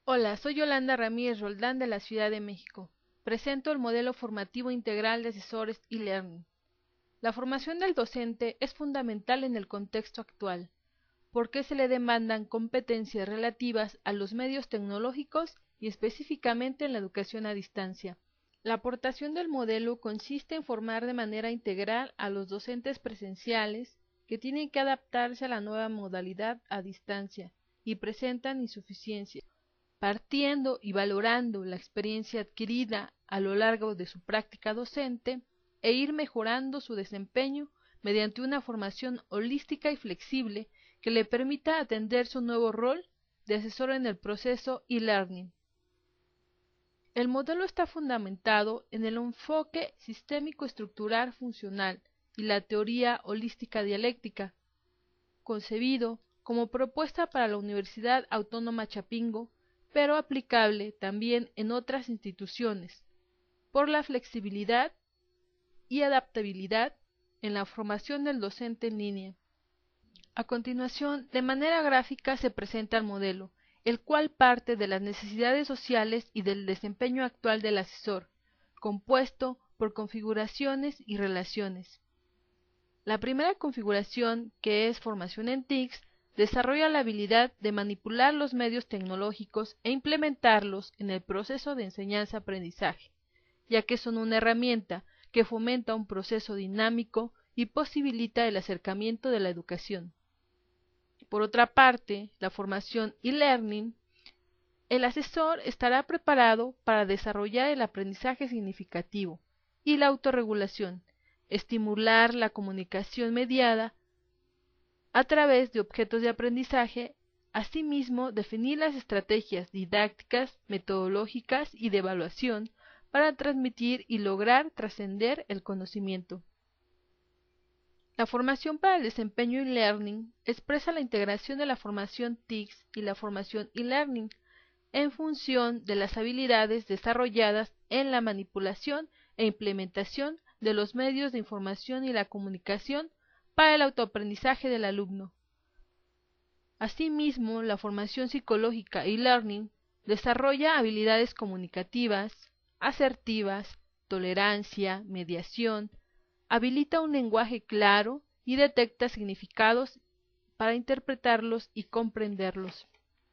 Hola, soy Yolanda Ramírez Roldán de la Ciudad de México. Presento el modelo formativo integral de asesores e-learning. La formación del docente es fundamental en el contexto actual, porque se le demandan competencias relativas a los medios tecnológicos y específicamente en la educación a distancia. La aportación del modelo consiste en formar de manera integral a los docentes presenciales que tienen que adaptarse a la nueva modalidad a distancia y presentan insuficiencias. Partiendo y valorando la experiencia adquirida a lo largo de su práctica docente e ir mejorando su desempeño mediante una formación holística y flexible que le permita atender su nuevo rol de asesor en el proceso e-learning. El modelo está fundamentado en el enfoque sistémico estructural funcional y la teoría holística dialéctica, concebido como propuesta para la Universidad Autónoma Chapingo, pero aplicable también en otras instituciones, por la flexibilidad y adaptabilidad en la formación del docente en línea. A continuación, de manera gráfica se presenta el modelo, el cual parte de las necesidades sociales y del desempeño actual del asesor, compuesto por configuraciones y relaciones. La primera configuración, que es formación en TICS, desarrolla la habilidad de manipular los medios tecnológicos e implementarlos en el proceso de enseñanza-aprendizaje, ya que son una herramienta que fomenta un proceso dinámico y posibilita el acercamiento de la educación. Por otra parte, la formación e-learning, el asesor estará preparado para desarrollar el aprendizaje significativo y la autorregulación, estimular la comunicación mediada a través de objetos de aprendizaje, asimismo definir las estrategias didácticas, metodológicas y de evaluación para transmitir y lograr trascender el conocimiento. La formación para el desempeño e-learning expresa la integración de la formación TICS y la formación e-learning en función de las habilidades desarrolladas en la manipulación e implementación de los medios de información y la comunicación para el autoaprendizaje del alumno. Asimismo, la formación psicológica e-learning desarrolla habilidades comunicativas, asertivas, tolerancia, mediación, habilita un lenguaje claro y detecta significados para interpretarlos y comprenderlos.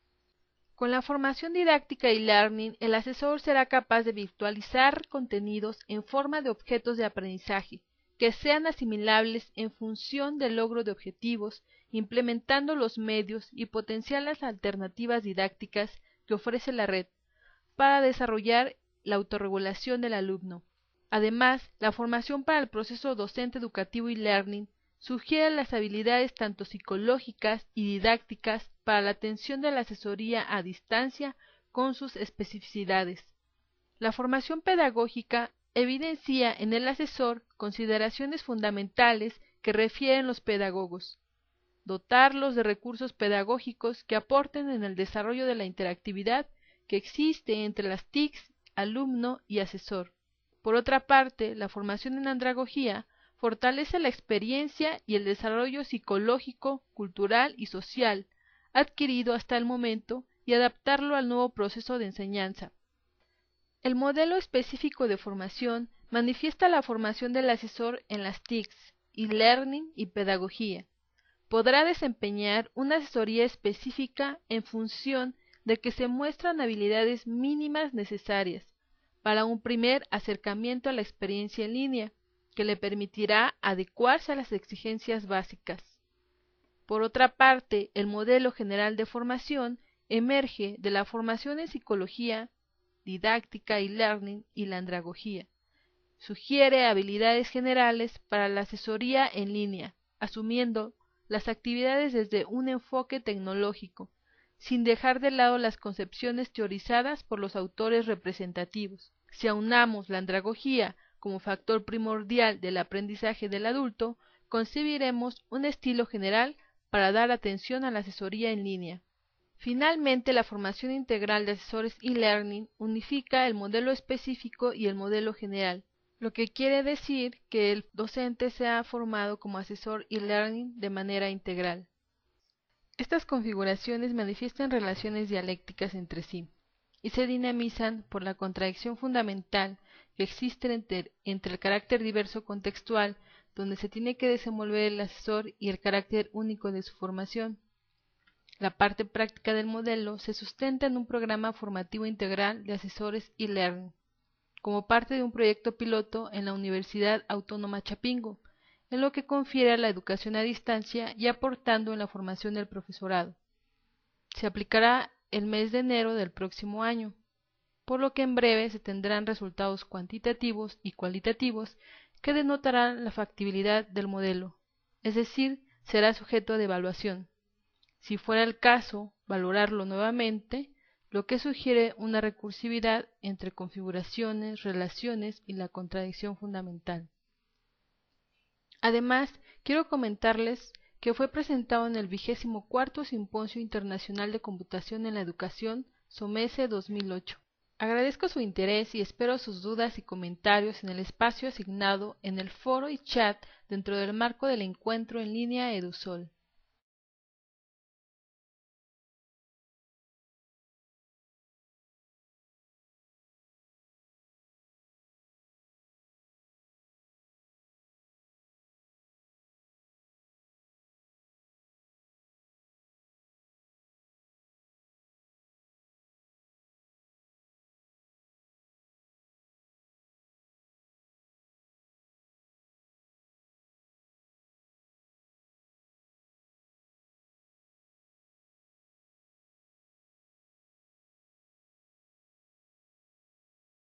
Con la formación didáctica y learning, el asesor será capaz de virtualizar contenidos en forma de objetos de aprendizaje que sean asimilables en función del logro de objetivos, implementando los medios y potenciar las alternativas didácticas que ofrece la red para desarrollar la autorregulación del alumno. Además, la formación para el proceso docente educativo y learning sugiere las habilidades tanto psicológicas y didácticas para la atención de la asesoría a distancia con sus especificidades. La formación pedagógica evidencia en el asesor consideraciones fundamentales que refieren los pedagogos, dotarlos de recursos pedagógicos que aporten en el desarrollo de la interactividad que existe entre las TICs, alumno y asesor. Por otra parte, la formación en andragogía fortalece la experiencia y el desarrollo psicológico, cultural y social adquirido hasta el momento y adaptarlo al nuevo proceso de enseñanza. El modelo específico de formación manifiesta la formación del asesor en las TICs, e-learning y pedagogía. Podrá desempeñar una asesoría específica en función de que se muestran habilidades mínimas necesarias para un primer acercamiento a la experiencia en línea, que le permitirá adecuarse a las exigencias básicas. Por otra parte, el modelo general de formación emerge de la formación en psicología, didáctica y learning y la andragogía. Sugiere habilidades generales para la asesoría en línea, asumiendo las actividades desde un enfoque tecnológico, sin dejar de lado las concepciones teorizadas por los autores representativos. Si aunamos la andragogía como factor primordial del aprendizaje del adulto, concebiremos un estilo general para dar atención a la asesoría en línea. Finalmente, la formación integral de asesores e-learning unifica el modelo específico y el modelo general, lo que quiere decir que el docente sea formado como asesor e-learning de manera integral. Estas configuraciones manifiestan relaciones dialécticas entre sí. y se dinamizan por la contradicción fundamental que existe entre el carácter diverso contextual donde se tiene que desenvolver el asesor y el carácter único de su formación. La parte práctica del modelo se sustenta en un programa formativo integral de asesores e-learning, como parte de un proyecto piloto en la Universidad Autónoma Chapingo, en lo que confiere a la educación a distancia y aportando en la formación del profesorado. Se aplicará el mes de enero del próximo año, por lo que en breve se tendrán resultados cuantitativos y cualitativos que denotarán la factibilidad del modelo, es decir, será sujeto de evaluación. Si fuera el caso, valorarlo nuevamente, lo que sugiere una recursividad entre configuraciones, relaciones y la contradicción fundamental. Además, quiero comentarles que fue presentado en el 24º Simposio Internacional de Computación en la Educación, SOMESE 2008. Agradezco su interés y espero sus dudas y comentarios en el espacio asignado en el foro y chat dentro del marco del encuentro en línea EduSol.